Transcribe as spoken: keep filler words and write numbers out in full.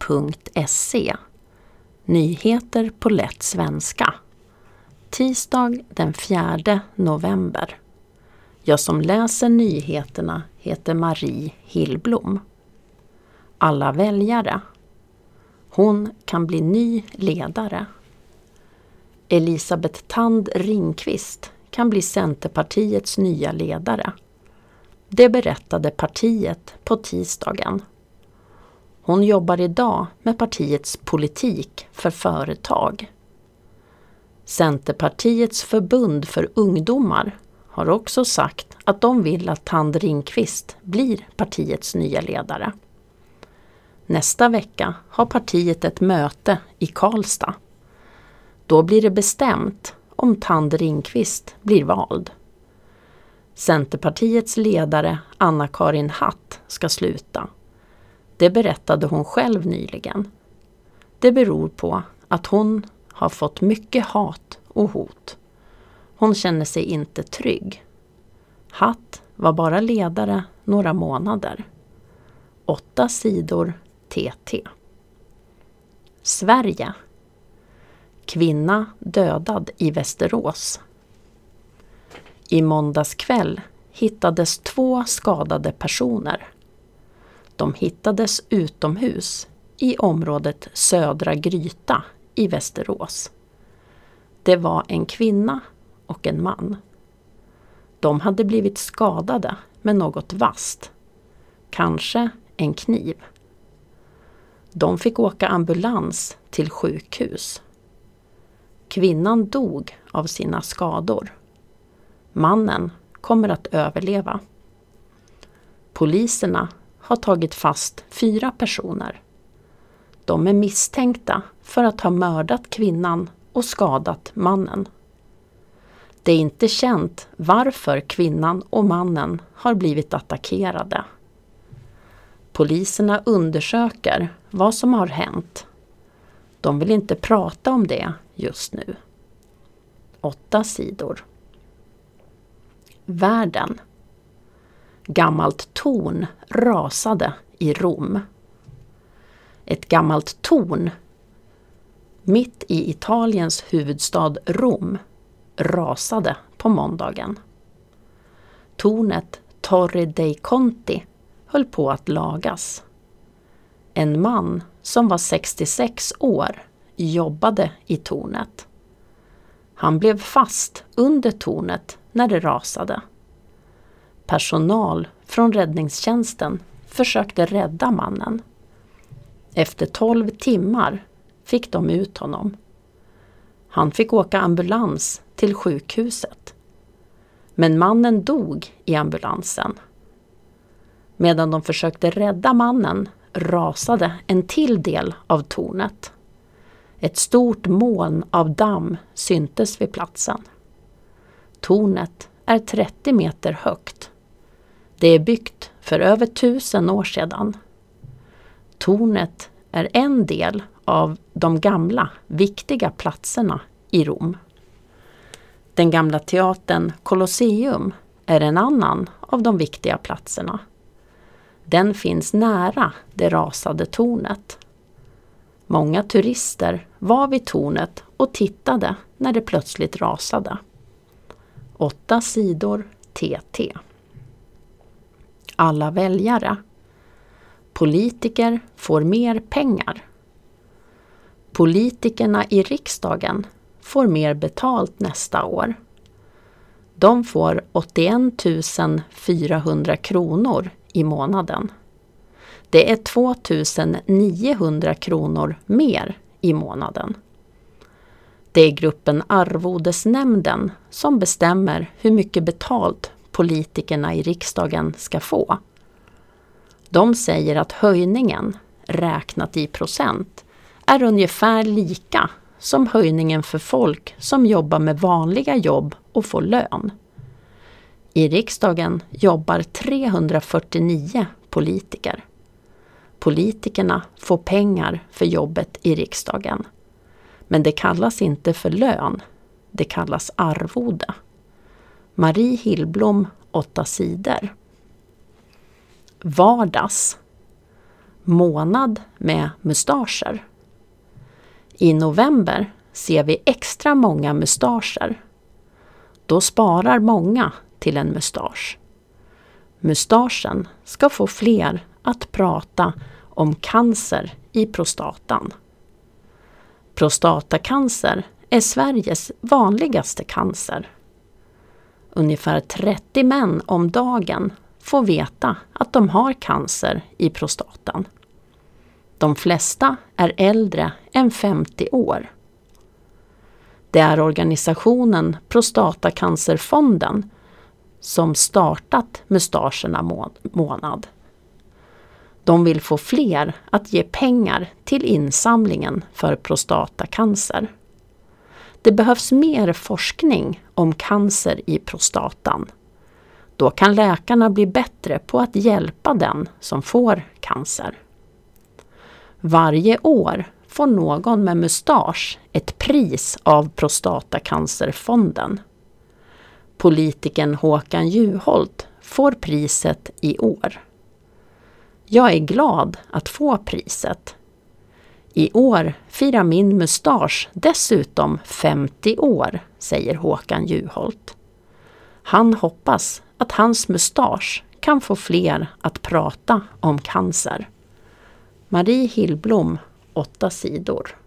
punkt se. Nyheter på lätt svenska. Tisdag den fjärde november. Jag som läser nyheterna heter Marie Hillblom. Alla väljare. Hon kan bli ny ledare. Elisabeth Thand Ringqvist kan bli Centerpartiets nya ledare. Det berättade partiet på tisdagen. Hon jobbar idag med partiets politik för företag. Centerpartiets förbund för ungdomar har också sagt att de vill att Thand Ringqvist blir partiets nya ledare. Nästa vecka har partiet ett möte i Karlstad. Då blir det bestämt om Thand Ringqvist blir vald. Centerpartiets ledare Anna-Karin Hatt ska sluta. Det berättade hon själv nyligen. Det beror på att hon har fått mycket hat och hot. Hon känner sig inte trygg. Hatt var bara ledare några månader. Åtta sidor T T. Sverige. Kvinna dödad i Västerås. I måndags kväll hittades två skadade personer. De hittades utomhus i området Södra Gryta i Västerås. Det var en kvinna och en man. De hade blivit skadade med något vasst. Kanske en kniv. De fick åka ambulans till sjukhus. Kvinnan dog av sina skador. Mannen kommer att överleva. Poliserna har tagit fast fyra personer. De är misstänkta för att ha mördat kvinnan och skadat mannen. Det är inte känt varför kvinnan och mannen har blivit attackerade. Poliserna undersöker vad som har hänt. De vill inte prata om det just nu. Åtta sidor. Världen. Gammalt torn rasade i Rom. Ett gammalt torn mitt i Italiens huvudstad Rom rasade på måndagen. Tornet Torre dei Conti höll på att lagas. En man som var sextiosex år jobbade i tornet. Han blev fast under tornet när det rasade. Personal från räddningstjänsten försökte rädda mannen. Efter tolv timmar fick de ut honom. Han fick åka ambulans till sjukhuset. Men mannen dog i ambulansen. Medan de försökte rädda mannen rasade en till del av tornet. Ett stort moln av damm syntes vid platsen. Tornet är trettio meter högt. Det är byggt för över tusen år sedan. Tornet är en del av de gamla, viktiga platserna i Rom. Den gamla teatern Colosseum är en annan av de viktiga platserna. Den finns nära det rasade tornet. Många turister var vid tornet och tittade när det plötsligt rasade. Åtta sidor T T. Alla väljare. Politiker får mer pengar. Politikerna i riksdagen får mer betalt nästa år. De får åttioen tusen fyrahundra kronor i månaden. Det är två tusen niohundra kronor mer i månaden. Det är gruppen Arvodesnämnden som bestämmer hur mycket betalt politikerna i riksdagen ska få. De säger att höjningen, räknat i procent, är ungefär lika som höjningen för folk som jobbar med vanliga jobb och får lön. I riksdagen jobbar trehundrafyrtionio politiker. Politikerna får pengar för jobbet i riksdagen. Men det kallas inte för lön, det kallas arvode. Marie Hillblom, åtta sidor. Vardags. månad med mustascher. I november ser vi extra många mustascher. Då sparar många till en mustasch. Mustaschen ska få fler att prata om cancer i prostatan. Prostatacancer är Sveriges vanligaste cancer. Ungefär trettio män om dagen får veta att de har cancer i prostatan. De flesta är äldre än femtio år. Det är organisationen Prostatacancerfonden som startat mustascherna må- månad. De vill få fler att ge pengar till insamlingen för prostatacancer. Det behövs mer forskning om cancer i prostatan. Då kan läkarna bli bättre på att hjälpa den som får cancer. Varje år får någon med mustasch ett pris av Prostatacancerfonden. Politikern Håkan Juholt får priset i år. Jag är glad att få priset. I år firar min mustasch dessutom femtio år, säger Håkan Juholt. Han hoppas att hans mustasch kan få fler att prata om cancer. Marie Hillblom, åtta sidor.